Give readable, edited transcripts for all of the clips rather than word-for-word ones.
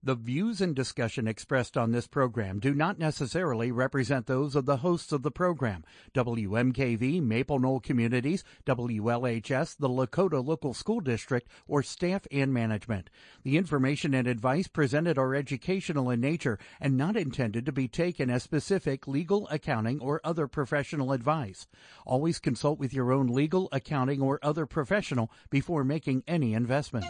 The views and discussion expressed on this program do not necessarily represent those of the hosts of the program, WMKV, Maple Knoll Communities, WLHS, the Lakota Local School District, or staff and management. The information and advice presented are educational in nature and not intended to be taken as specific legal, accounting, or other professional advice. Always consult with your own legal, accounting, or other professional before making any investment.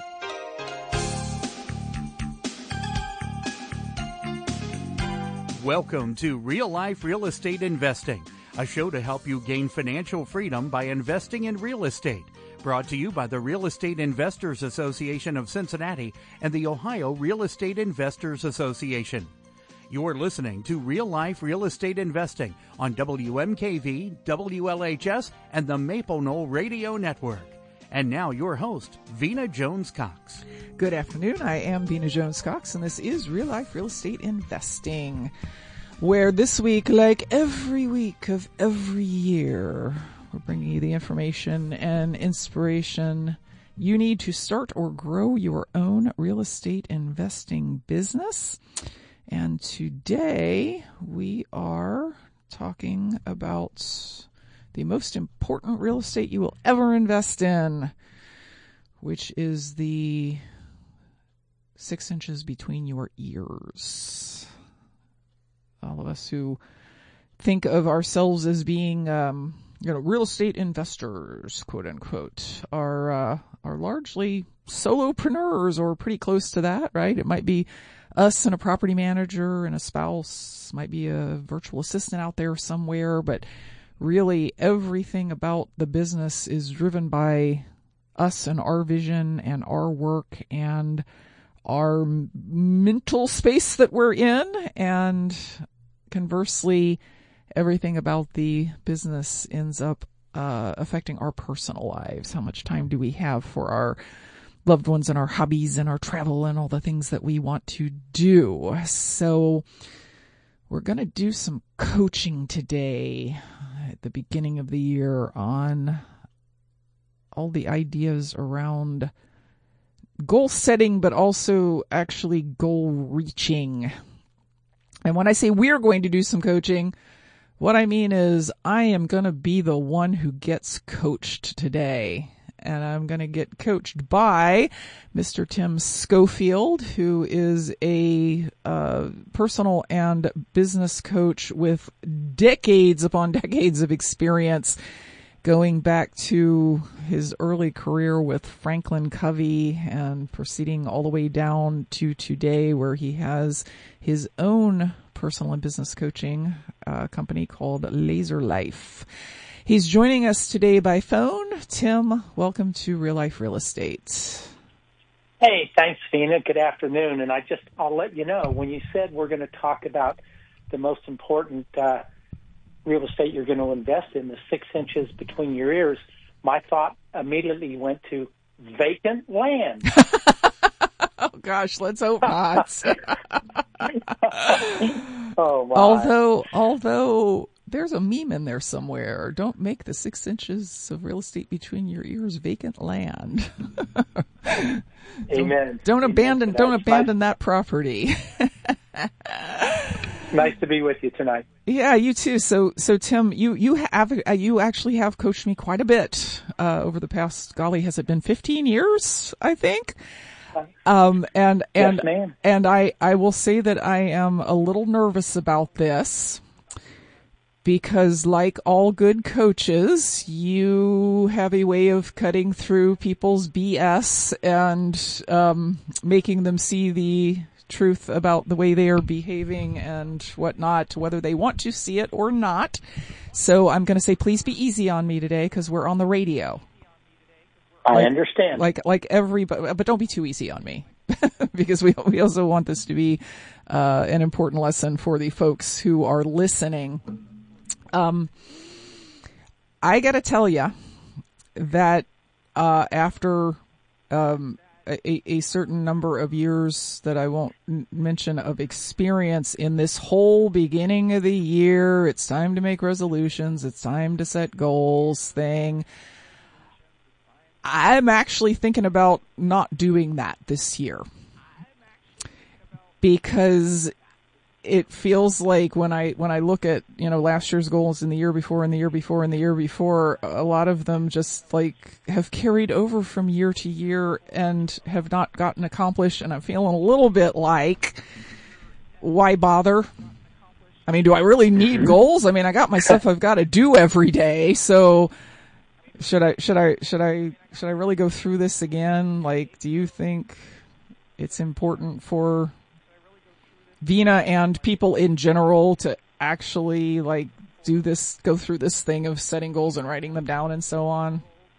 Welcome to Real Life Real Estate Investing, a show to help you gain financial freedom by investing in real estate. Brought to you by the Real Estate Investors Association of Cincinnati and the Ohio Real Estate Investors Association. You're listening to Real Life Real Estate Investing on WMKV, WLHS, and the Maple Knoll Radio Network. And now your host, Vena Jones-Cox. Good afternoon. I am Vena Jones-Cox, and this is Real Life Real Estate Investing, where this week, like every week of every year, we're bringing you the information and inspiration you need to start or grow your own real estate investing business. And today we are talking about the most important real estate you will ever invest in, which is the 6 inches between your ears. All of us who think of ourselves as being, real estate investors, quote unquote, are largely solopreneurs or pretty close to that, right? It might be us and a property manager and a spouse, might be a virtual assistant out there somewhere, but really everything about the business is driven by us and our vision and our work and our mental space that we're in. And conversely, everything about the business ends up affecting our personal lives. How much time do we have for our loved ones and our hobbies and our travel and all the things that we want to do? So we're going to do some coaching today at the beginning of the year on all the ideas around goal setting, but also actually goal reaching. And when I say we're going to do some coaching, what I mean is I am going to be the one who gets coached today. And I'm going to get coached by Mr. Tim Schofield, who is a personal and business coach with decades upon decades of experience, going back to his early career with Franklin Covey and proceeding all the way down to today, where he has his own personal and business coaching company called Laser Life. He's joining us today by phone. Tim, welcome to Real Life Real Estate. Hey, thanks, Vena. Good afternoon. And I'll let you know, when you said we're going to talk about the most important real estate you're going to invest in, the 6 inches between your ears, my thought immediately went to vacant land. Oh, gosh, let's hope not. Oh, my. Although there's a meme in there somewhere. Don't make the 6 inches of real estate between your ears vacant land. Amen. Don't abandon that property. Nice to be with you tonight. Yeah, you too. So Tim, you actually have coached me quite a bit over the past, golly, has it been 15 years? I think. Yes, ma'am. And I will say that I am a little nervous about this, because like all good coaches, you have a way of cutting through people's BS and making them see the truth about the way they are behaving and whatnot, whether they want to see it or not. So I'm going to say, please be easy on me today, because we're on the radio. I understand. Like everybody, but don't be too easy on me, because we also want this to be an important lesson for the folks who are listening. I got to tell you that after a certain number of years that I won't mention of experience in this whole beginning of the year, it's time to make resolutions, it's time to set goals thing, I'm actually thinking about not doing that this year. because it feels like when I look at, last year's goals and the year before and the year before and the year before, a lot of them just have carried over from year to year and have not gotten accomplished. And I'm feeling a little bit like, why bother? I mean, do I really need goals? I mean, I got my stuff I've got to do every day. So should I really go through this again? Do you think it's important for Vena and people in general to actually go through this thing of setting goals and writing them down and so on?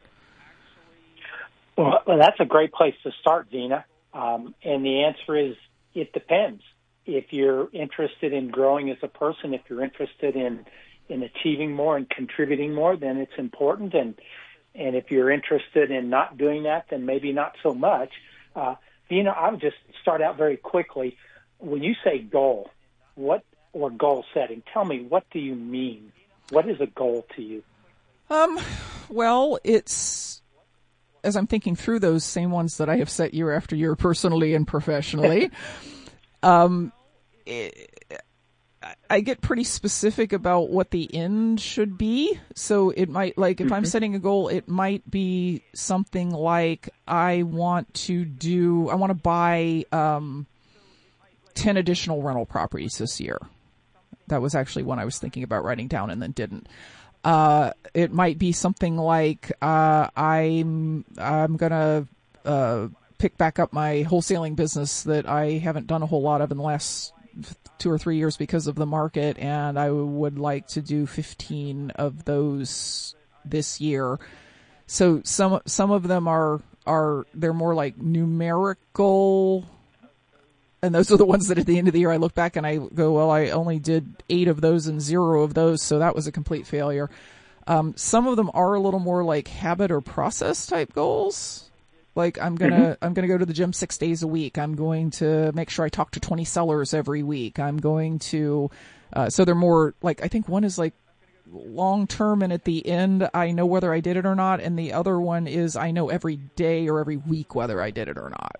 Well, that's a great place to start, Vena. And the answer is, it depends. If you're interested in growing as a person, if you're interested in achieving more and contributing more, then it's important. And if you're interested in not doing that, then maybe not so much. Vena, I would just start out very quickly. When you say goal, or goal setting, tell me, what do you mean? What is a goal to you? Well, it's, as I'm thinking through those same ones that I have set year after year, personally and professionally, I get pretty specific about what the end should be. So it might, if I'm setting a goal, it might be something like, I want to buy, 10 additional rental properties this year. That was actually one I was thinking about writing down and then didn't. It might be something like, I'm gonna, pick back up my wholesaling business that I haven't done a whole lot of in the last 2 or 3 years because of the market, and I would like to do 15 of those this year. So some of them are they're more like numerical, and those are the ones that at the end of the year I look back and I go, well, I only did 8 of those and 0 of those, so that was a complete failure. Some of them are a little more like habit or process type goals. Like I'm gonna go to the gym 6 days a week. I'm going to make sure I talk to 20 sellers every week. I'm going to, so they're more like, I think one is like long term, and at the end I know whether I did it or not, and the other one is I know every day or every week whether I did it or not.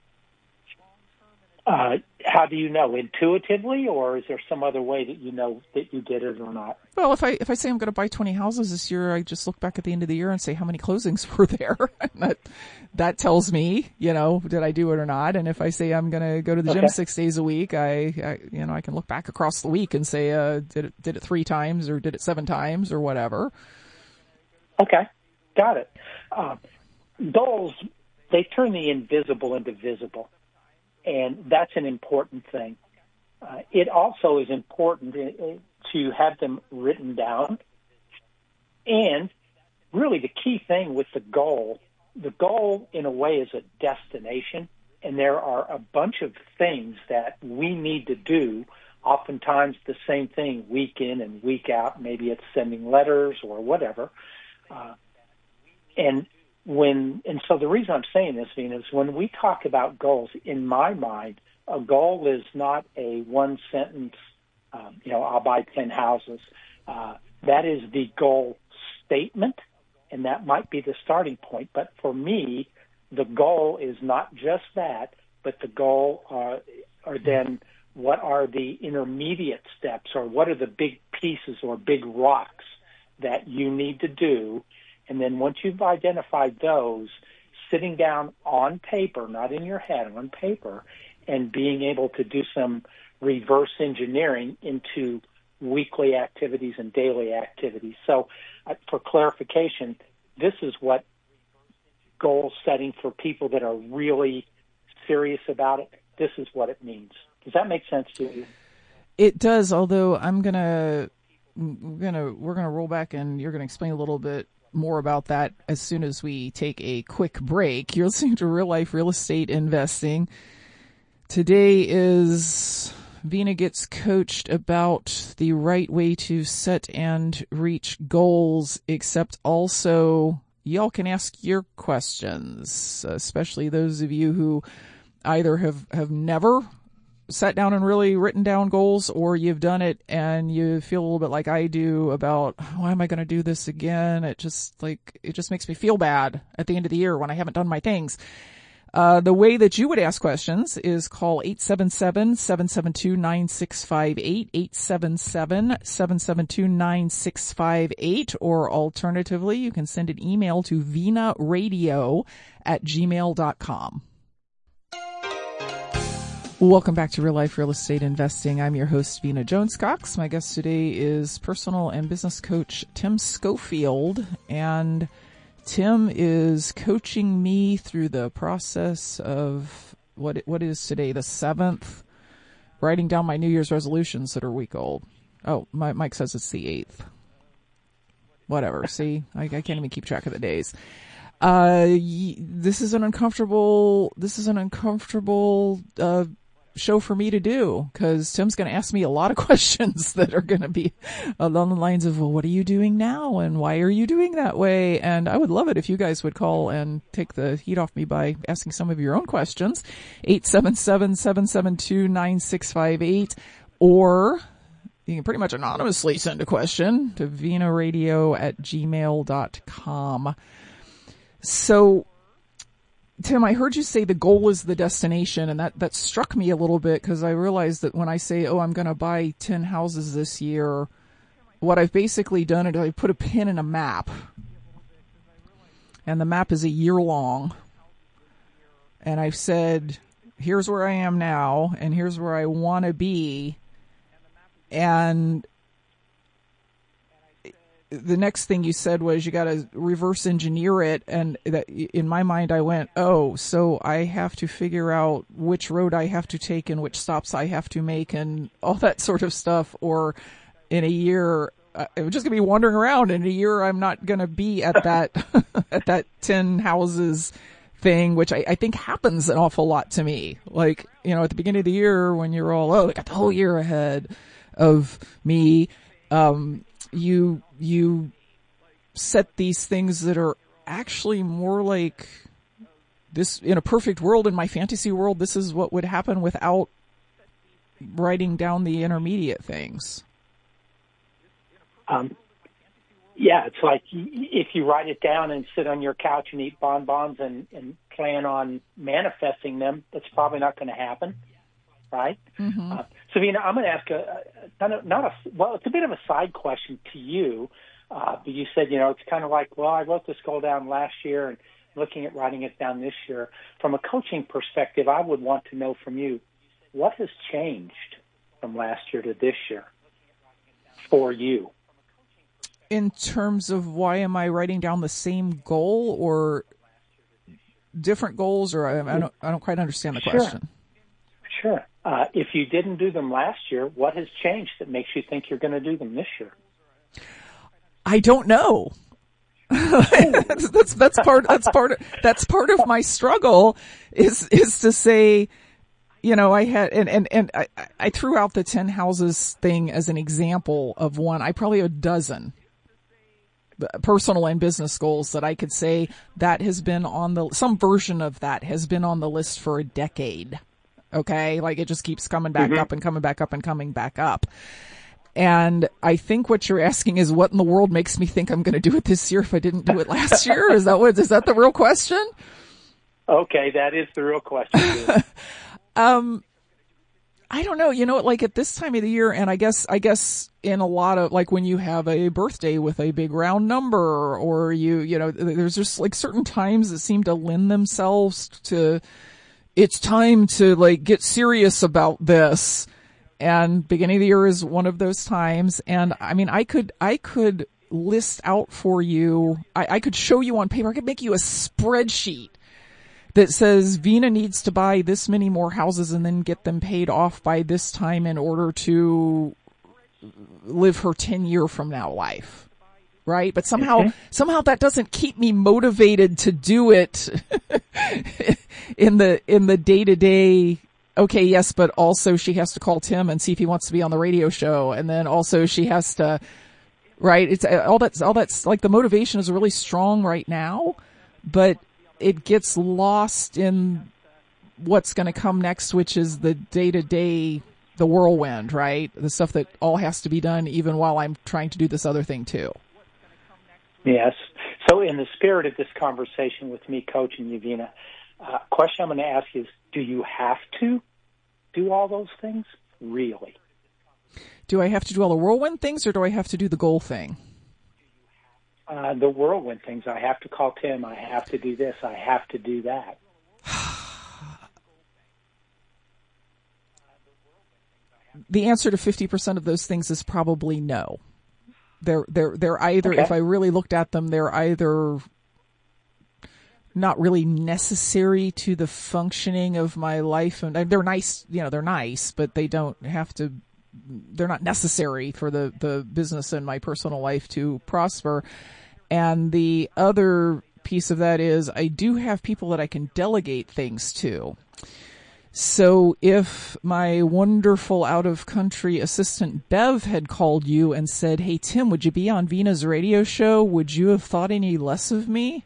How do you know? Intuitively, or is there some other way that you know that you did it or not? Well, if I say I'm going to buy 20 houses this year, I just look back at the end of the year and say how many closings were there. that tells me, did I do it or not? And if I say I'm going to go to the gym 6 days a week, I can look back across the week and say, did it 3 times or did it 7 times or whatever. Okay, got it. Goals, they turn the invisible into visible. And that's an important thing. It also is important to have them written down. And really the key thing with the goal in a way is a destination. And there are a bunch of things that we need to do, oftentimes the same thing week in and week out. Maybe it's sending letters or whatever. And so the reason I'm saying this, Vena, is when we talk about goals, in my mind, a goal is not a one sentence, I'll buy 10 houses. That is the goal statement, and that might be the starting point. But for me, the goal is not just that, but the goal are then what are the intermediate steps, or what are the big pieces or big rocks that you need to do. And then once you've identified those, sitting down on paper, not in your head, on paper, and being able to do some reverse engineering into weekly activities and daily activities. So for clarification, this is what goal setting for people that are really serious about it, this is what it means. Does that make sense to you? It does, although we're gonna roll back and you're gonna explain a little bit more about that as soon as we take a quick break. You're listening to Real Life Real Estate Investing. Today is Vena Gets Coached about the right way to set and reach goals, except also y'all can ask your questions, especially those of you who either have never sat down and really written down goals, or you've done it and you feel a little bit like I do about, why am I going to do this again? It just makes me feel bad at the end of the year when I haven't done my things. The way that you would ask questions is call 877-772-9658, 877-772-9658, or alternatively, you can send an email to vinaradio@gmail.com. Welcome back to Real Life Real Estate Investing. I'm your host, Vina Jones-Cox. My guest today is personal and business coach Tim Schofield, and Tim is coaching me through the process of what is today, the 7th, writing down my New Year's resolutions that are a week old. Oh, Mike says it's the 8th. Whatever. See, I can't even keep track of the days. This is an uncomfortable show for me to do, because Tim's going to ask me a lot of questions that are going to be along the lines of, well, what are you doing now? And why are you doing that way? And I would love it if you guys would call and take the heat off me by asking some of your own questions. 877-772-9658, or you can pretty much anonymously send a question to vinaradio@gmail.com. So, Tim, I heard you say the goal is the destination, and that struck me a little bit, because I realized that when I say, I'm going to buy 10 houses this year, what I've basically done is I put a pin in a map, and the map is a year long, and I've said, here's where I am now, and here's where I want to be, and the next thing you said was you got to reverse engineer it, and that in my mind I went, so I have to figure out which road I have to take and which stops I have to make and all that sort of stuff. Or in a year, I'm just gonna be wandering around. In a year, I'm not gonna be at that at that 10 houses thing, which I think happens an awful lot to me. Like, at the beginning of the year when you're all, I got the whole year ahead of me. You set these things that are actually more like this. In a perfect world, in my fantasy world, this is what would happen without writing down the intermediate things. Yeah, it's like if you write it down and sit on your couch and eat bonbons and plan on manifesting them, that's probably not going to happen, right? Mm-hmm. Savina, I'm going to ask it's a bit of a side question to you. But you said, it's kind of like, I wrote this goal down last year and looking at writing it down this year. From a coaching perspective, I would want to know from you, what has changed from last year to this year for you? In terms of why am I writing down the same goal or different goals, or I don't quite understand the question. Sure. If you didn't do them last year, what has changed that makes you think you're going to do them this year? I don't know. that's part of my struggle is to say, I had, and I threw out the 10 houses thing as an example of one. I probably have a dozen personal and business goals that I could say that has been some version of that has been on the list for a decade. Okay. Like it just keeps coming back up and coming back up and coming back up. And I think what you're asking is what in the world makes me think I'm going to do it this year if I didn't do it last year? Is that the real question? Okay. That is the real question. I don't know, like at this time of the year, and I guess in a lot of, like when you have a birthday with a big round number, or there's just like certain times that seem to lend themselves to, it's time to like get serious about this. And beginning of the year is one of those times. And I mean, I could list out for you, I could show you on paper, I could make you a spreadsheet that says Vina needs to buy this many more houses and then get them paid off by this time in order to live her 10-year from now life. Right? But somehow that doesn't keep me motivated to do it in the day-to-day. Okay, yes, but also she has to call Tim and see if he wants to be on the radio show. And then also she has to, right? It's all that's like the motivation is really strong right now, but it gets lost in what's going to come next, which is the day-to-day, the whirlwind, right? The stuff that all has to be done even while I'm trying to do this other thing too. Yes. So in the spirit of this conversation with me coaching you, Vina, Question I'm going to ask is, do you have to do all those things? Really? Do I have to do all the whirlwind things, or do I have to do the goal thing? The whirlwind things. I have to call Tim. I have to do this. I have to do that. The answer to 50% of those things is probably no. They're either, okay. If I really looked at them, they're either not really necessary to the functioning of my life, and they're nice, they're nice, but they don't have to, they're not necessary for the business and my personal life to prosper. And the other piece of that is I do have people that I can delegate things to. So if my wonderful out-of-country assistant Bev had called you and said, "Hey, Tim, would you be on Vina's radio show?" Would you have thought any less of me?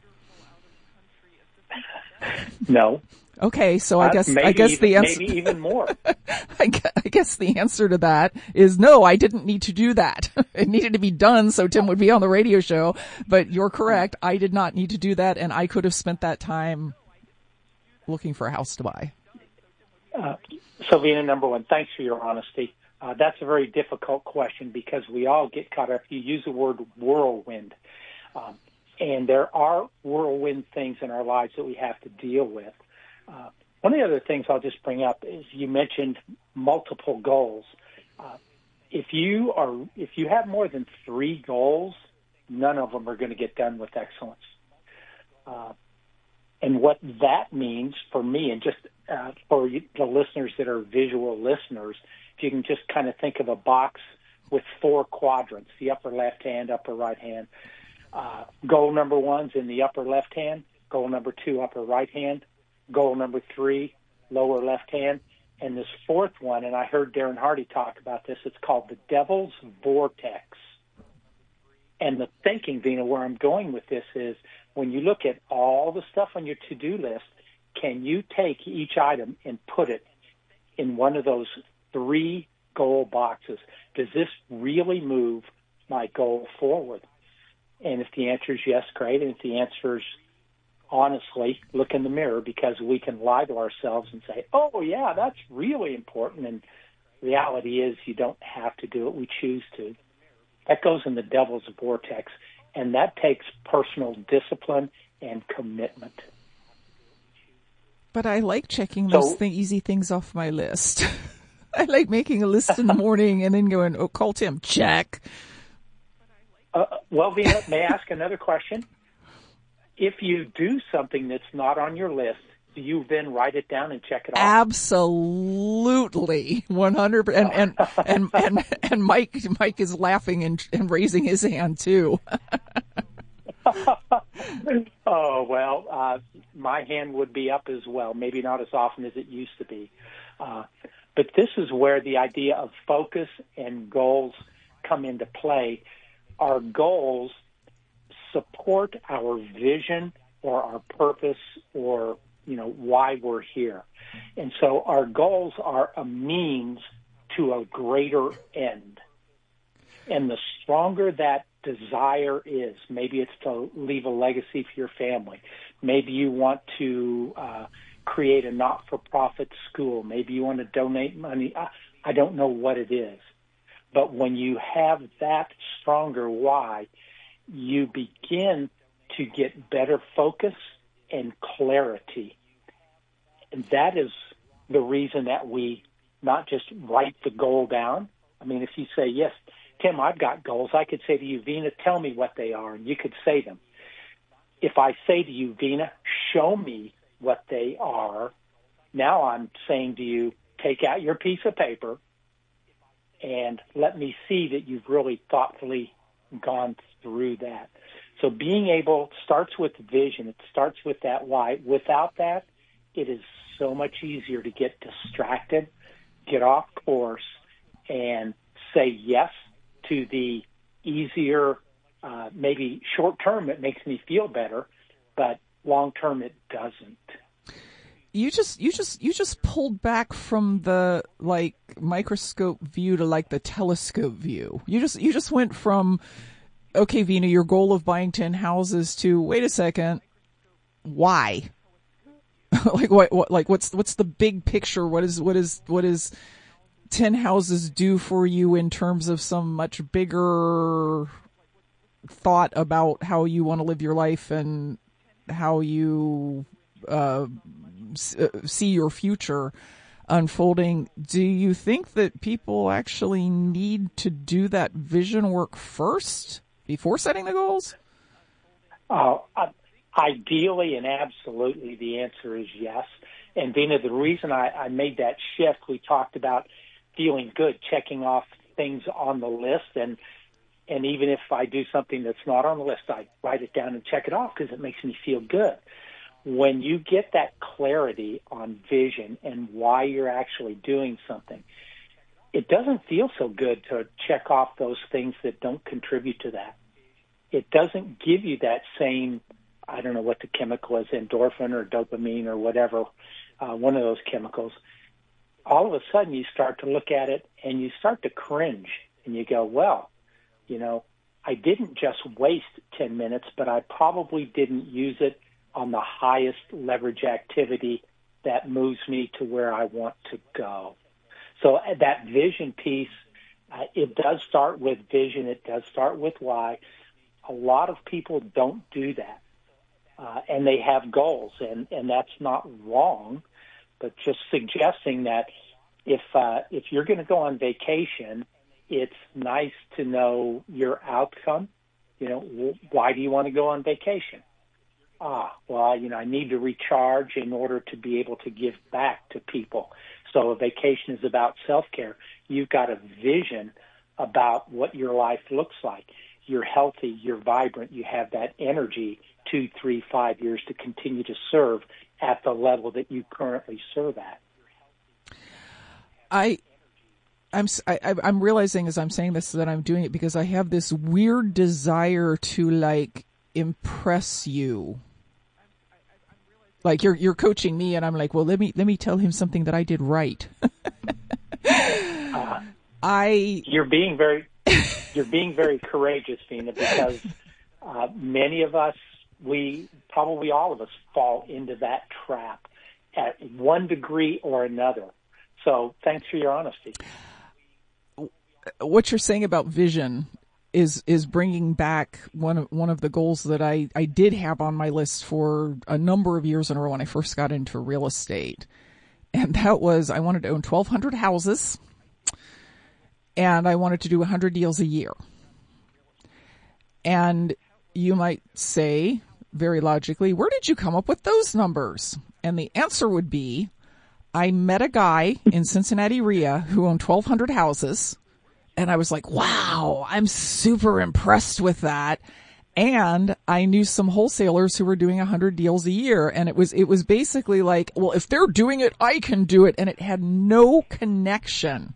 No. Okay, so I guess the answer, maybe even more. I guess the answer to that is no. I didn't need to do that. It needed to be done so Tim would be on the radio show. But you're correct. I did not need to do that, and I could have spent that time looking for a house to buy. So, Vina, number one, thanks for your honesty. That's a very difficult question because we all get caught up. You use the word whirlwind. And there are whirlwind things in our lives that we have to deal with. One of the other things I'll just bring up is you mentioned multiple goals. If you have more than 3 goals, none of them are going to get done with excellence. And what that means for me, and just for the listeners that are visual listeners, if you can just kind of think of a box with 4 quadrants, the upper left hand, upper right hand. Goal number 1's in the upper left hand. Goal number 2, upper right hand. Goal number 3, lower left hand. And this 4th one, and I heard Darren Hardy talk about this, it's called the Devil's Vortex. And the thinking, Vina, where I'm going with this is when you look at all the stuff on your to-do list, can you take each item and put it in one of those 3 goal boxes? Does this really move my goal forward? And if the answer is yes, great. And if the answer is honestly, look in the mirror, because we can lie to ourselves and say, oh, yeah, that's really important. And reality is you don't have to do it. We choose to. That goes in the Devil's Vortex, and that takes personal discipline and commitment. But I like checking those easy things off my list. I like making a list in the morning and then going, oh, call Tim, check. Well, Vina, may I ask another question? If you do something that's not on your list, do you then write it down and check it off? Absolutely, 100%. And Mike is laughing and raising his hand too. Oh well, my hand would be up as well. Maybe not as often as it used to be, but this is where the idea of focus and goals come into play. Our goals support our vision or our purpose or, why we're here. And so our goals are a means to a greater end. And the stronger that desire is, maybe it's to leave a legacy for your family. Maybe you want to create a not-for-profit school. Maybe you want to donate money. I don't know what it is. But when you have that stronger why, you begin to get better focus and clarity. And that is the reason that we not just write the goal down. I mean, if you say, yes, Tim, I've got goals, I could say to you, Vina, tell me what they are, and you could say them. If I say to you, Vina, show me what they are, now I'm saying to you, take out your piece of paper and let me see that you've really thoughtfully gone through that. So being able starts with vision. It starts with that why. Without that, it is so much easier to get distracted, get off course, and say yes to the easier, maybe short term it makes me feel better, but long term it doesn't. You just pulled back from the microscope view to the telescope view. You just went from, okay, Vina, your goal of buying 10 houses to, wait a second, why? Like what's the big picture? What is 10 houses do for you in terms of some much bigger thought about how you want to live your life and how you see your future unfolding? Do you think that people actually need to do that vision work first before setting the goals? Ideally and absolutely, the answer is yes. And Vina, the reason I made that shift, we talked about feeling good, checking off things on the list, and even if I do something that's not on the list, I write it down and check it off because it makes me feel good. When you get that clarity on vision and why you're actually doing something, it doesn't feel so good to check off those things that don't contribute to that. It doesn't give you that same, I don't know what the chemical is, endorphin or dopamine or whatever, one of those chemicals. All of a sudden you start to look at it and you start to cringe and you go, well, I didn't just waste 10 minutes, but I probably didn't use it on the highest leverage activity that moves me to where I want to go. So that vision piece, it does start with vision. It does start with why. A lot of people don't do that. And they have goals, and that's not wrong, but just suggesting that if you're going to go on vacation, it's nice to know your outcome. Why do you want to go on vacation? I need to recharge in order to be able to give back to people. So a vacation is about self-care. You've got a vision about what your life looks like. You're healthy, you're vibrant, you have that energy 2, 3, 5 years to continue to serve at the level that you currently serve at. I'm realizing as I'm saying this that I'm doing it because I have this weird desire to impress you. Like you're coaching me and I'm like, well, let me tell him something that I did right. You're being very courageous, Vina, because many of us, probably all of us, fall into that trap at one degree or another. So thanks for your honesty. What you're saying about vision is bringing back one of the goals that I did have on my list for a number of years in a row when I first got into real estate. And that was, I wanted to own 1,200 houses and I wanted to do 100 deals a year. And you might say, very logically, where did you come up with those numbers? And the answer would be, I met a guy in Cincinnati REIA who owned 1,200 houses. And I was like, wow, I'm super impressed with that. And I knew some wholesalers who were doing 100 deals a year. And it was basically like, well, if they're doing it, I can do it. And it had no connection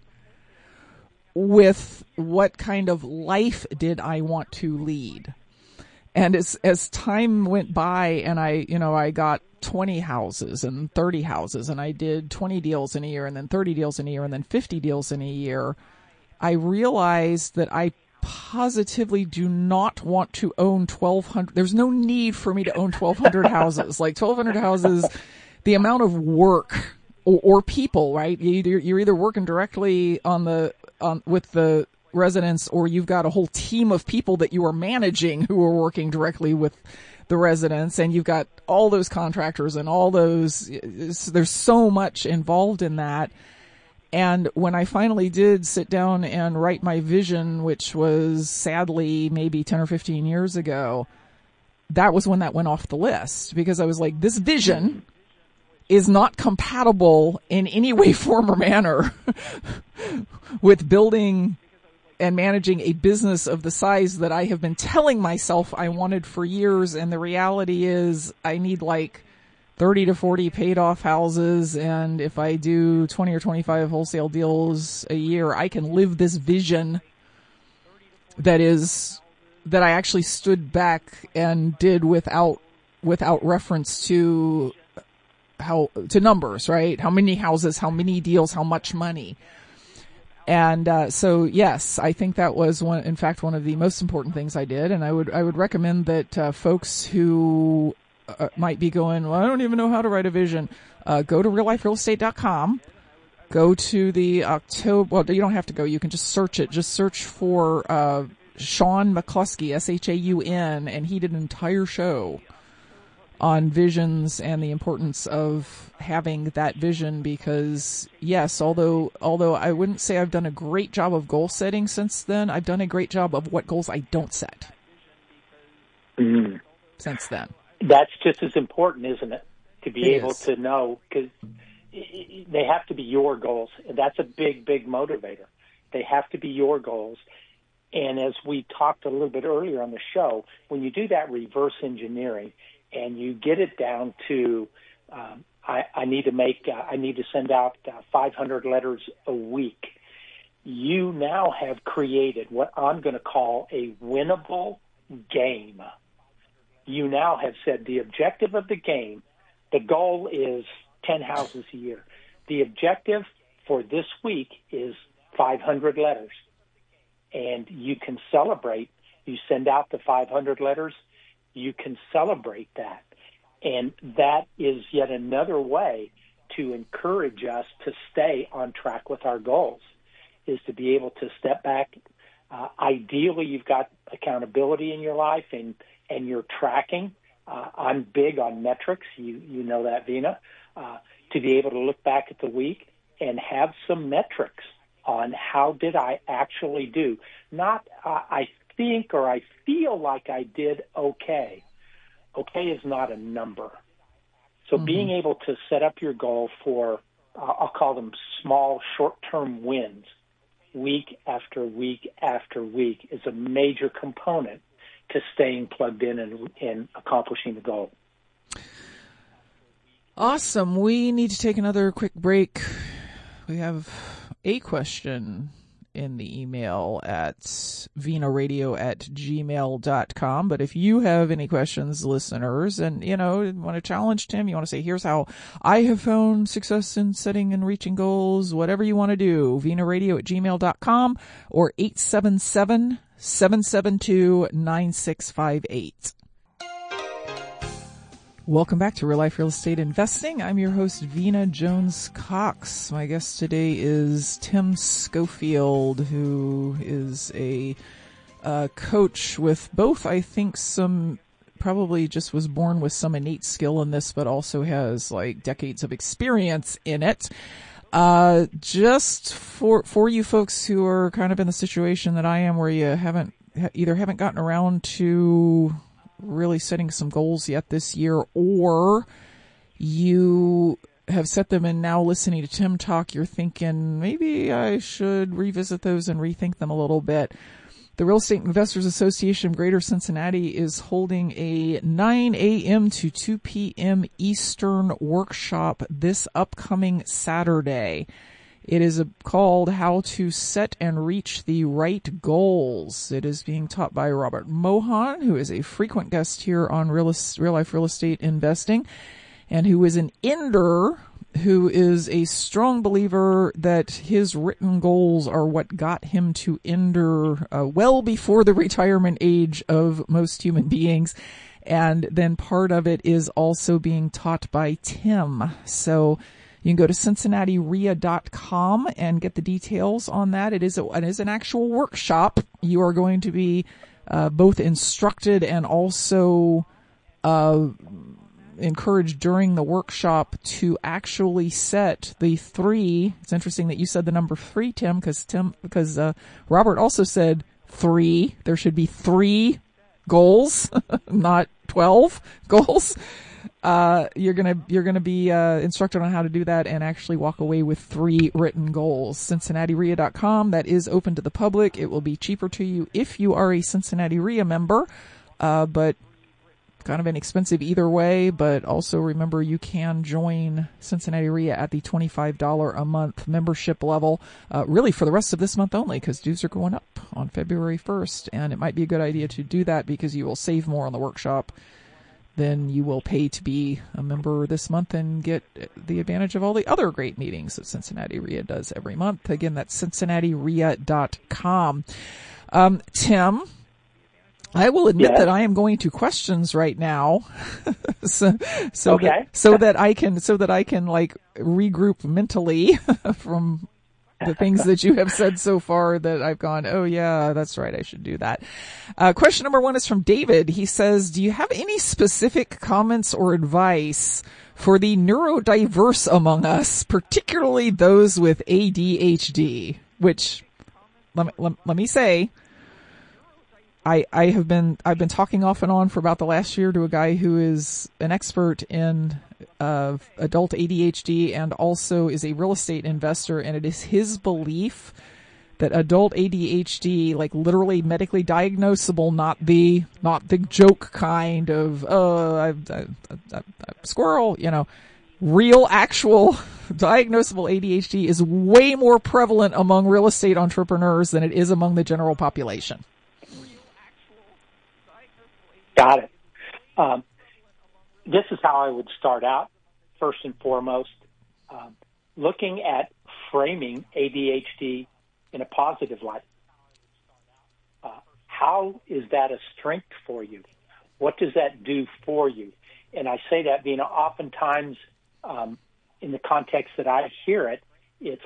with what kind of life did I want to lead. And as time went by and I got 20 houses and 30 houses and I did 20 deals in a year and then 30 deals in a year and then 50 deals in a year, I realized that I positively do not want to own 1,200. There's no need for me to own 1,200 houses. Like 1,200 houses, the amount of work or people, right? You're either working directly with the residents or you've got a whole team of people that you are managing who are working directly with the residents, and you've got all those contractors and all those, there's so much involved in that. And when I finally did sit down and write my vision, which was sadly maybe 10 or 15 years ago, that was when that went off the list, because I was like, this vision is not compatible in any way, form, or manner with building and managing a business of the size that I have been telling myself I wanted for years. And the reality is I need 30 to 40 paid off houses. And if I do 20 or 25 wholesale deals a year, I can live this vision that I actually stood back and did without reference to numbers, right? How many houses, how many deals, how much money. And so yes, I think that was one of the most important things I did. And I would recommend that folks who might be going, well, I don't even know how to write a vision. Go to realliferealestate.com. Go to the October, well, you don't have to go. You can just search it. Just search for Shaun McCluskey, Shaun, and he did an entire show on visions and the importance of having that vision because, yes, although I wouldn't say I've done a great job of goal setting since then, I've done a great job of what goals I don't set since then. That's just as important, isn't it? To be able is. to know, because they have to be your goals. And that's a big, big motivator. They have to be your goals. And as we talked a little bit earlier on the show, when you do that reverse engineering and you get it down to, I need to send out 500 letters a week, you now have created what I'm going to call a winnable game. You now have said the objective of the game, the goal is 10 houses a year. The objective for this week is 500 letters. And you can celebrate. You send out the 500 letters. You can celebrate that. And that is yet another way to encourage us to stay on track with our goals, is to be able to step back. Ideally, you've got accountability in your life and you're tracking. I'm big on metrics. You know that, Vina. To be able to look back at the week and have some metrics on how did I actually do. Not I think or I feel like I did okay. Okay is not a number. So being able to set up your goal for, I'll call them small short-term wins, week after week after week, is a major component to staying plugged in and accomplishing the goal. Awesome. We need to take another quick break. We have a question in the email at vinaradio@gmail.com. But if you have any questions, listeners, and, want to challenge Tim, you want to say, here's how I have found success in setting and reaching goals, whatever you want to do, vinaradio@gmail.com or 877-772-9658. Welcome back to Real Life Real Estate Investing. I'm your host, Vina Jones Cox. My guest today is Tim Schofield, who is a coach with both, I think, probably just was born with some innate skill in this, but also has like decades of experience in it. Just for you folks who are kind of in the situation that I am, where you haven't gotten around to really setting some goals yet this year, or you have set them and now listening to Tim talk, you're thinking maybe I should revisit those and rethink them a little bit. The Real Estate Investors Association of Greater Cincinnati is holding a 9 a.m. to 2 p.m. Eastern workshop this upcoming Saturday. It is called How to Set and Reach the Right Goals. It is being taught by Robert Mohan, who is a frequent guest here on Real Life Real Estate Investing, and who is an ender who is a strong believer that his written goals are what got him to ender well before the retirement age of most human beings. And then part of it is also being taught by Tim. So you can go to CincinnatiREIA.com and get the details on that. It is an actual workshop. You are going to be both instructed and also encouraged during the workshop to actually set the 3. It's interesting that you said the number 3, Tim, because Robert also said 3. There should be 3 goals, not 12 goals. You're gonna be instructed on how to do that and actually walk away with 3 written goals. CincinnatiREIA.com. That is open to the public. It will be cheaper to you if you are a Cincinnati REIA member, but kind of inexpensive either way. But also remember, you can join Cincinnati REIA at the $25 a month membership level, really for the rest of this month only, because dues are going up on February 1st, and it might be a good idea to do that because you will save more on the workshop than you will pay to be a member this month and get the advantage of all the other great meetings that Cincinnati REIA does every month. Again, that's CincinnatiREIA.com. Tim, I will admit Yes. that I am going to questions right now, so Okay. that I can like regroup mentally from the things that you have said so far that I've gone, oh yeah, that's right, I should do that. Question number 1 is from David. He says, do you have any specific comments or advice for the neurodiverse among us, particularly those with ADHD? Which, let me say, I've been talking off and on for about the last year to a guy who is an expert in adult ADHD and also is a real estate investor, and it is his belief that adult ADHD, like literally medically diagnosable, not the joke kind of I'm squirrel, real actual diagnosable ADHD is way more prevalent among real estate entrepreneurs than it is among the general population. Got it. This is how I would start out. First and foremost, looking at framing ADHD in a positive light. How is that a strength for you? What does that do for you? And I say that being oftentimes in the context that I hear it, it's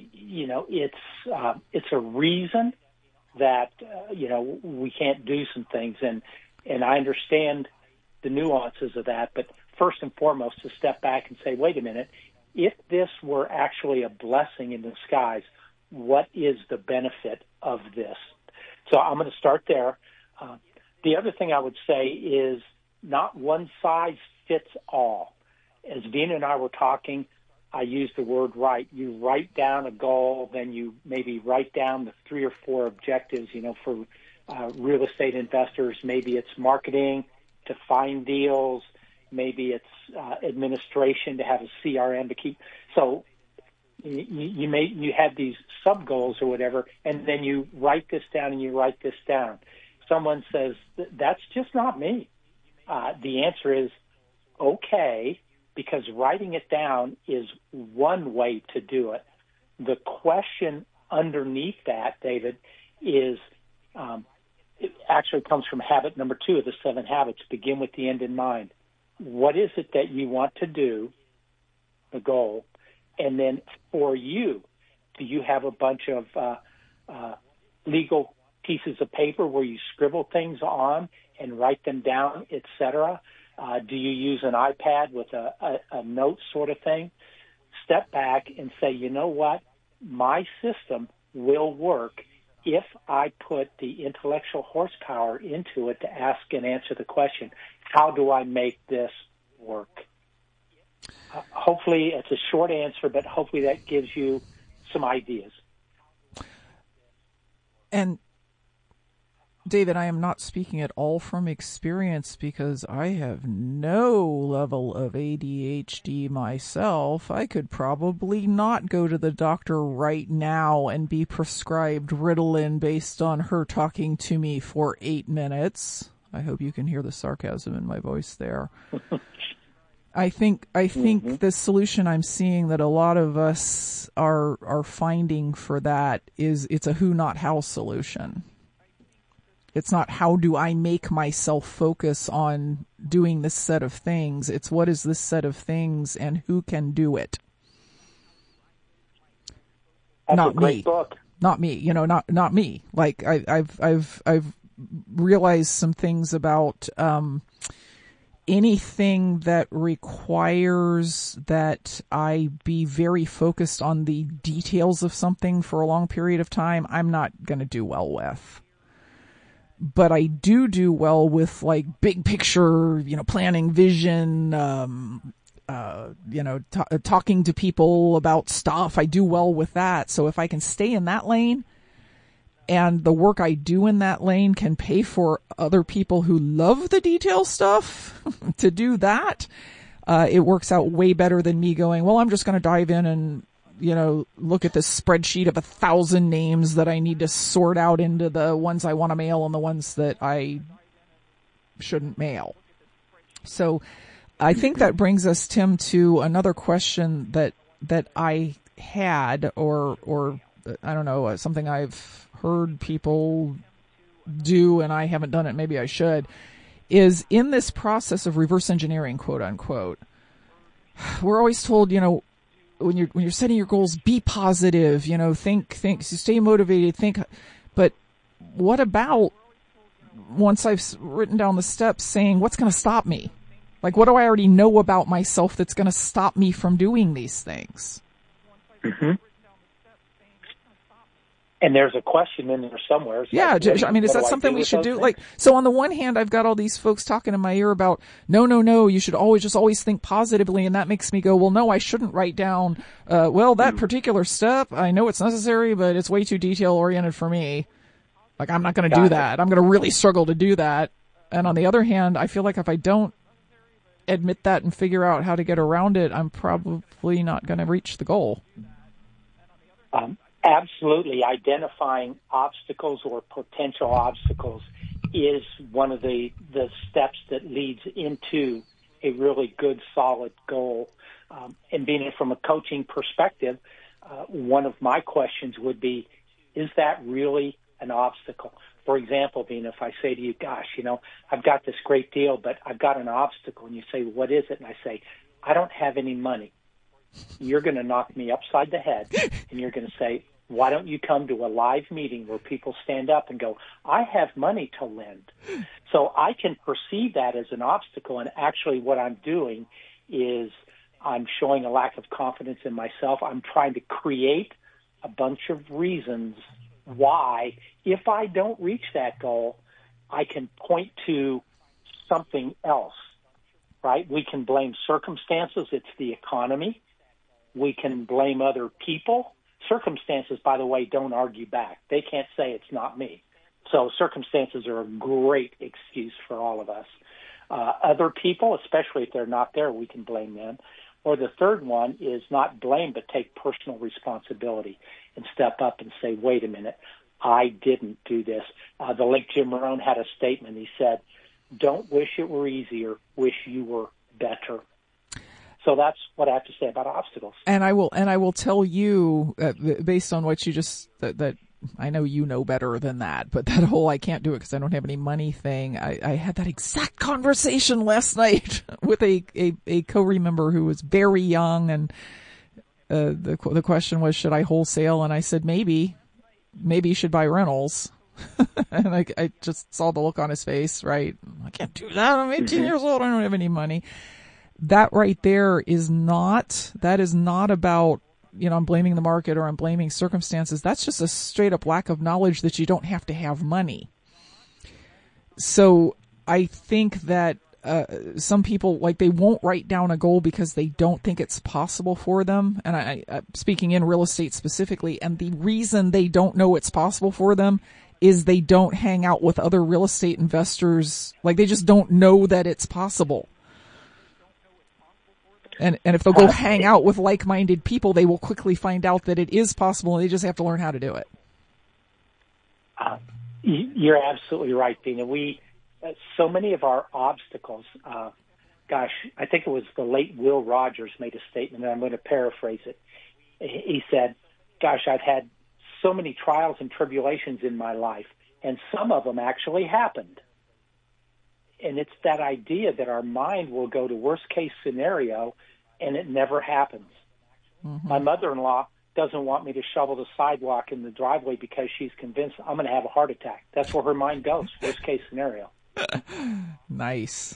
a reason that we can't do some things, and I understand the nuances of that, but first and foremost, to step back and say, wait a minute, if this were actually a blessing in disguise, what is the benefit of this? So I'm going to start there. The other thing I would say is not one size fits all. As Vina and I were talking, I used the word write. You write down a goal, then you maybe write down the 3 or 4 objectives, for real estate investors. Maybe it's marketing to find deals. Maybe it's administration to have a CRM to keep. So you have these sub goals or whatever, and then you write this down and you write this down. Someone says, that's just not me. The answer is okay, because writing it down is one way to do it. The question underneath that, David, is it actually comes from habit number 2 of the 7 habits. Begin with the end in mind. What is it that you want to do, the goal? And then for you, do you have a bunch of legal pieces of paper where you scribble things on and write them down, et cetera? Do you use an iPad with a note sort of thing? Step back and say, you know what? My system will work if I put the intellectual horsepower into it to ask and answer the question, how do I make this work? Hopefully it's a short answer, but hopefully that gives you some ideas. And David, I am not speaking at all from experience because I have no level of ADHD myself. I could probably not go to the doctor right now and be prescribed Ritalin based on her talking to me for 8 minutes. I hope you can hear the sarcasm in my voice there. I think the solution I'm seeing that a lot of us are finding for that is it's a who, not how solution. It's not how do I make myself focus on doing this set of things. It's what is this set of things and who can do it. That's not a great me. Book. Not me. Not me. Like I've realized some things about anything that requires that I be very focused on the details of something for a long period of time. I'm not going to do well with. But I do well with like big picture, planning, vision, talking to people about stuff. I do well with that. So if I can stay in that lane and the work I do in that lane can pay for other people who love the detail stuff to do that, it works out way better than me going, well, I'm just going to dive in and look at this spreadsheet of 1,000 names that I need to sort out into the ones I want to mail and the ones that I shouldn't mail. So I think that brings us, Tim, to another question that I had, or I don't know, something I've heard people do, and I haven't done it, maybe I should, is in this process of reverse engineering, quote unquote, we're always told, when you're setting your goals, be positive, think, stay motivated, think. But what about once I've written down the steps, saying what's going to stop me? Like, what do I already know about myself that's going to stop me from doing these things? Mm-hmm. And there's a question in there somewhere. Yeah, is that something we should do? Like, so on the one hand, I've got all these folks talking in my ear about, no, you should always think positively, and that makes me go, well, no, I shouldn't write down, that particular step, I know it's necessary, but it's way too detail-oriented for me. Like, I'm not going to do that. I'm going to really struggle to do that. And on the other hand, I feel like if I don't admit that and figure out how to get around it, I'm probably not going to reach the goal. Absolutely. Identifying obstacles or potential obstacles is one of the steps that leads into a really good, solid goal. And being it from a coaching perspective, one of my questions would be, is that really an obstacle? For example, being if I say to you, gosh, I've got this great deal, but I've got an obstacle. And you say, what is it? And I say, I don't have any money. You're going to knock me upside the head, and you're going to say, why don't you come to a live meeting where people stand up and go, I have money to lend? So I can perceive that as an obstacle, and actually what I'm doing is I'm showing a lack of confidence in myself. I'm trying to create a bunch of reasons why, if I don't reach that goal, I can point to something else, right? We can blame circumstances. It's the economy. We can blame other people. Circumstances, by the way, don't argue back. They can't say it's not me. So circumstances are a great excuse for all of us. Other people, especially if they're not there, we can blame them. Or the third one is not blame, but take personal responsibility and step up and say, wait a minute, I didn't do this. The late Jim Rohn had a statement. He said, don't wish it were easier, wish you were better. So that's what I have to say about obstacles. And I will tell you, based on what you just, that I know you know better than that, but that whole I can't do it because I don't have any money thing, I had that exact conversation last night with a co-member who was very young, and the question was, should I wholesale? And I said, maybe you should buy rentals. And I just saw the look on his face, right? I can't do that. I'm 18 years old. I don't have any money. That right there is not about, I'm blaming the market or I'm blaming circumstances. That's just a straight up lack of knowledge that you don't have to have money. So I think that some people, like, they won't write down a goal because they don't think it's possible for them. And I speaking in real estate specifically, and the reason they don't know it's possible for them is they don't hang out with other real estate investors. Like, they just don't know that it's possible. And if they'll go hang out with like-minded people, they will quickly find out that it is possible, and they just have to learn how to do it. You're absolutely right, Dina. So many of our obstacles, I think it was the late Will Rogers made a statement, and I'm going to paraphrase it. He said, gosh, I've had so many trials and tribulations in my life, and some of them actually happened. And it's that idea that our mind will go to worst-case scenario, and it never happens. Mm-hmm. My mother-in-law doesn't want me to shovel the sidewalk in the driveway because she's convinced I'm going to have a heart attack. That's where her mind goes, worst-case scenario. Nice.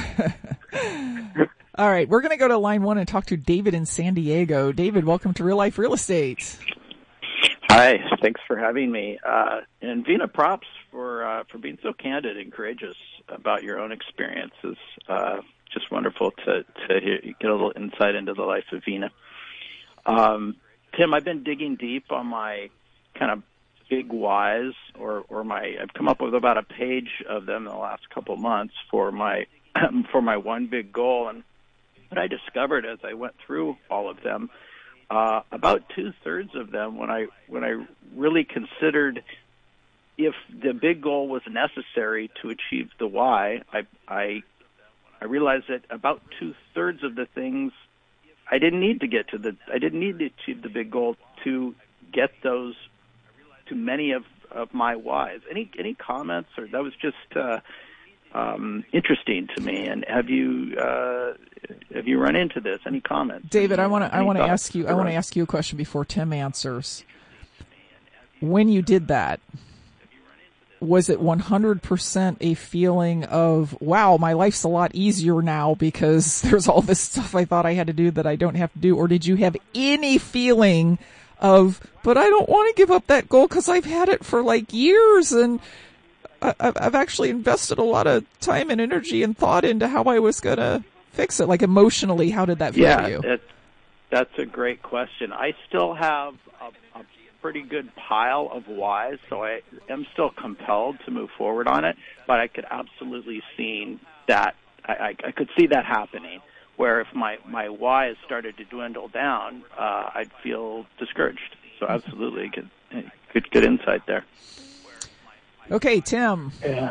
All right, we're going to go to line 1 and talk to David in San Diego. David, welcome to Real Life Real Estate. Hi, thanks for having me. And Vina, props for being so candid and courageous about your own experiences. Just wonderful to hear, get a little insight into the life of Vina. Tim, I've been digging deep on my kind of big whys, I've come up with about a page of them in the last couple months for my one big goal. And what I discovered as I went through all of them, about 2/3 of them, when I really considered if the big goal was necessary to achieve the why, I realized that about 2/3 of the things I didn't need to achieve the big goal to get those, to many of of my whys. Any comments? Or that was just interesting to me. And have you run into this? Any comments? David, I want to ask you a question before Tim answers. When you did that, was it 100% a feeling of, wow, my life's a lot easier now because there's all this stuff I thought I had to do that I don't have to do? Or did you have any feeling of, but I don't want to give up that goal because I've had it for like years and I've actually invested a lot of time and energy and thought into how I was going to fix it? Like emotionally, how did that feel to you? That's a great question. I still have a pretty good pile of whys, so I am still compelled to move forward on it, but I could absolutely see that. I could see that happening, where if my whys started to dwindle down, I'd feel discouraged. So absolutely, good insight there. Okay, Tim. Yeah.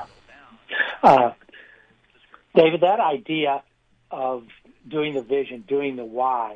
David, that idea of doing the vision, doing the why,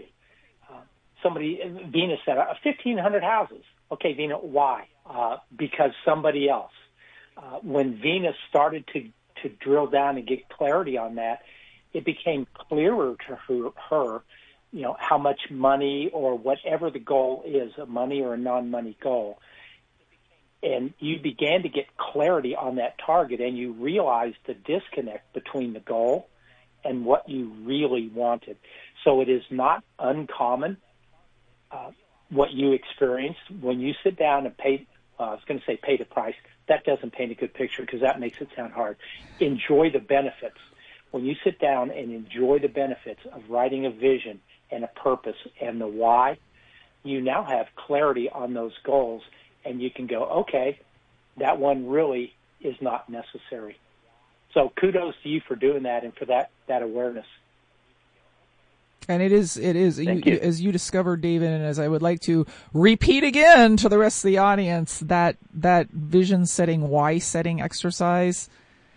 Vina said, 1,500 houses. Okay, Vina, why? Because somebody else. When Vina started to drill down and get clarity on that, it became clearer to her, how much money or whatever the goal is, a money or a non-money goal. And you began to get clarity on that target, and you realized the disconnect between the goal and what you really wanted. So it is not uncommon what you experienced when you sit down and pay the price. That doesn't paint a good picture because that makes it sound hard. Enjoy the benefits. When you sit down and enjoy the benefits of writing a vision and a purpose and the why, you now have clarity on those goals, and you can go, okay, that one really is not necessary. So kudos to you for doing that and for that awareness. And it is, as you discovered, David, and as I would like to repeat again to the rest of the audience, that vision setting, why setting exercise,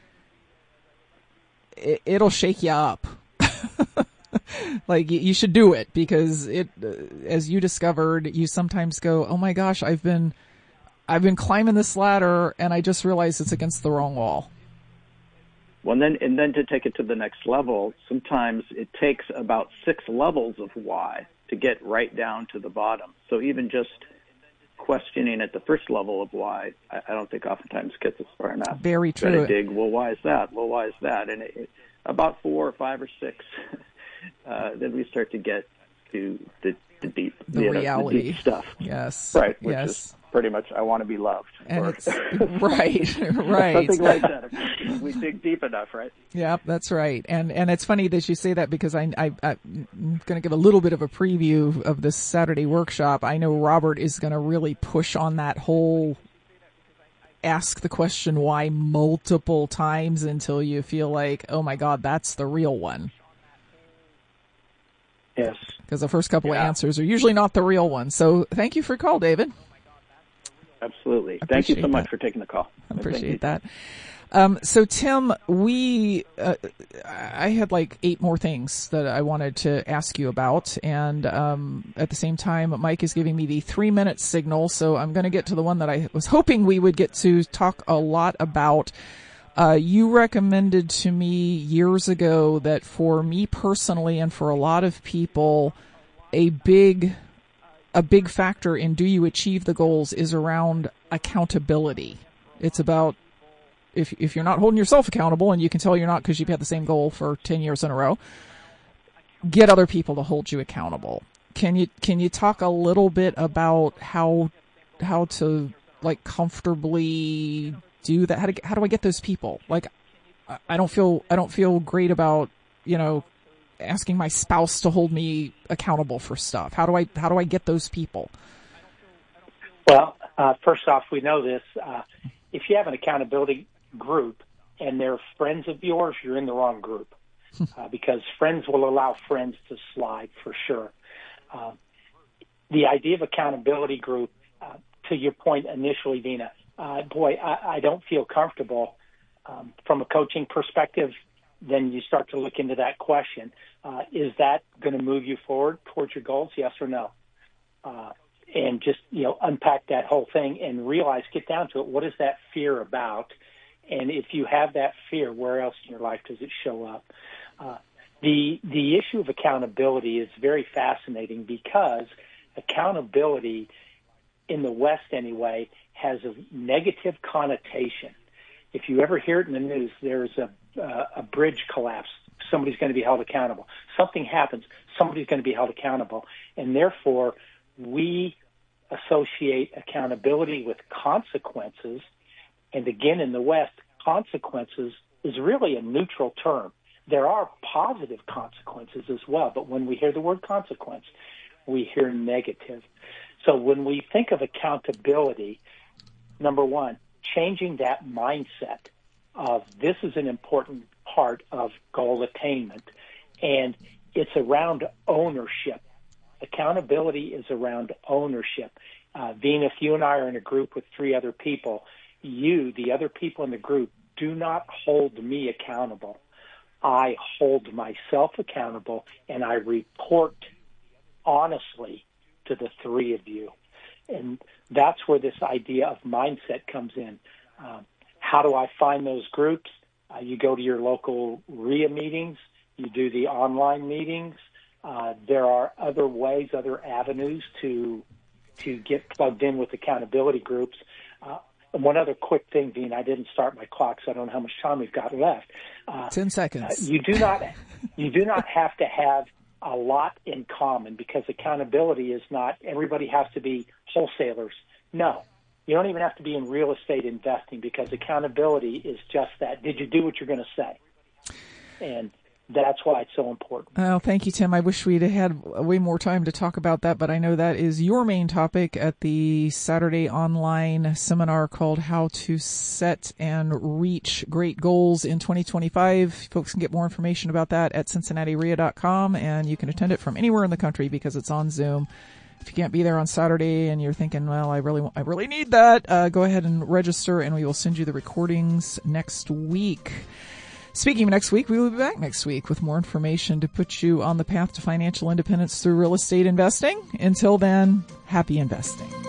it'll shake you up. Like, you should do it because as you discovered, you sometimes go, oh my gosh, I've been climbing this ladder and I just realized it's against the wrong wall. Well, and then to take it to the next level, sometimes it takes about 6 levels of why to get right down to the bottom. So even just questioning at the first level of why, I don't think oftentimes gets us far enough. Very true. Got to dig, well, why is that? Well, why is that? And about 4 or 5 or 6, then we start to get to the deep, reality, the deep stuff. Yes. Right. Which yes. is pretty much, I want to be loved. And it's right. Something like that. If we dig deep enough, right? Yeah, that's right. And it's funny that you say that because I'm going to give a little bit of a preview of this Saturday workshop. I know Robert is going to really push on that whole ask the question why multiple times until you feel like, oh my God, that's the real one. Yes. Because the first couple of answers are usually not the real one. So thank you for your call, David. Absolutely. Thank you so much for taking the call. I appreciate that. So Tim, I had like 8 more things that I wanted to ask you about. And, at the same time, Mike is giving me the 3-minute signal. So I'm going to get to the one that I was hoping we would get to talk a lot about. You recommended to me years ago that for me personally and for a lot of people, a big factor in do you achieve the goals is around accountability. It's about if you're not holding yourself accountable, and you can tell you're not because you've had the same goal for 10 years in a row, get other people to hold you accountable. Can you talk a little bit about how to like comfortably do that? How do I get those people? Like, I don't feel great about, asking my spouse to hold me accountable for stuff. How do I get those people? Well, first off, we know this. If you have an accountability group and they're friends of yours, you're in the wrong group because friends will allow friends to slide for sure. The idea of accountability group, to your point initially, Vina, I don't feel comfortable from a coaching perspective. Then you start to look into that question. Is that going to move you forward towards your goals? Yes or no? and just, unpack that whole thing and realize, get down to it. What is that fear about? And if you have that fear, where else in your life does it show up? The issue of accountability is very fascinating because accountability, in the West anyway, has a negative connotation. If you ever hear it in the news, there's a bridge collapse. Somebody's going to be held accountable. Something happens. Somebody's going to be held accountable. And therefore, we associate accountability with consequences. And again, in the West, consequences is really a neutral term. There are positive consequences as well, but when we hear the word consequence, we hear negative. So when we think of accountability, number one, changing that mindset of this is an important part of goal attainment, and it's around ownership. Accountability is around ownership. Vina, if you and I are in a group with 3 other people, the other people in the group, do not hold me accountable. I hold myself accountable, and I report honestly to the 3 of you. And that's where this idea of mindset comes in. How do I find those groups? You go to your local RIA meetings. You do the online meetings. There are other ways, other avenues to get plugged in with accountability groups. And one other quick thing, Dean, I didn't start my clock, so I don't know how much time we've got left. 10 seconds. You do not have to have a lot in common, because accountability is not everybody has to be wholesalers. No, you don't even have to be in real estate investing, because accountability is just that. Did you do what you're going to say? And that's why it's so important. Oh, thank you, Tim. I wish we'd had way more time to talk about that, but I know that is your main topic at the Saturday online seminar called How to Set and Reach Great Goals in 2025. Folks can get more information about that at CincinnatiRIA.com, and you can attend it from anywhere in the country because it's on Zoom. If you can't be there on Saturday and you're thinking, well, I really need that, go ahead and register, and we will send you the recordings next week. Speaking of next week, we will be back next week with more information to put you on the path to financial independence through real estate investing. Until then, happy investing.